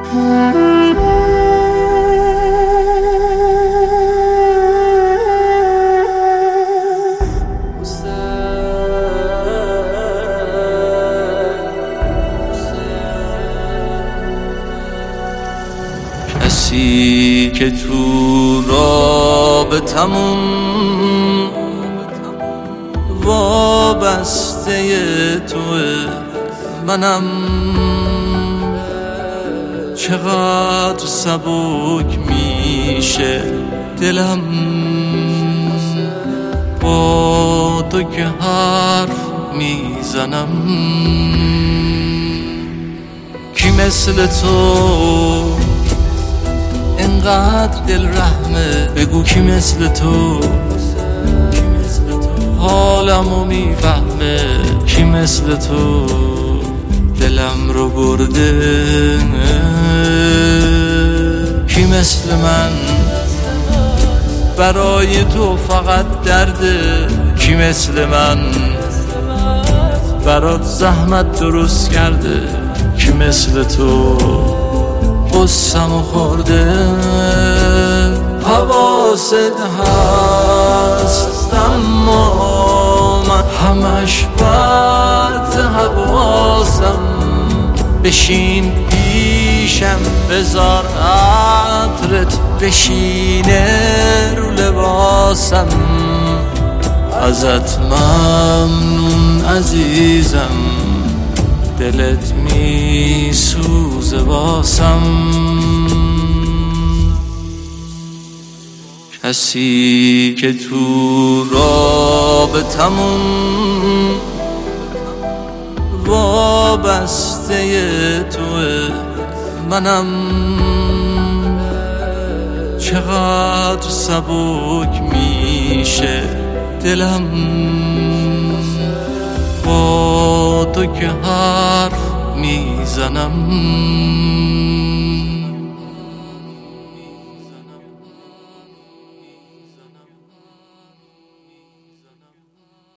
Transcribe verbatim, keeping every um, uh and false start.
کسی که تو رابطمون وابسته توه، منم چقدر سبک میشه دلم با تو که حرف میزنم. کی مثل تو انقدر دل رحمه؟ بگو کی مثل تو حالمو میفهمه؟ کی مثل تو دلم رو برده؟ کی مثل من برای تو فقط درده؟ کی مثل من برات زحمت درست کرده؟ کی مثل تو قصه‌مو خورده؟ حواست هست اما من همش پرت حواسم. بشین پیشم بذار عطرت بشینه رو لباسم. ازت ممنون عزیزم، دلت می سوزه واسم. کسی که تو رابطمون وابسته توه، منم چقدر سبک میشه دلم با تو که حرف میزنم.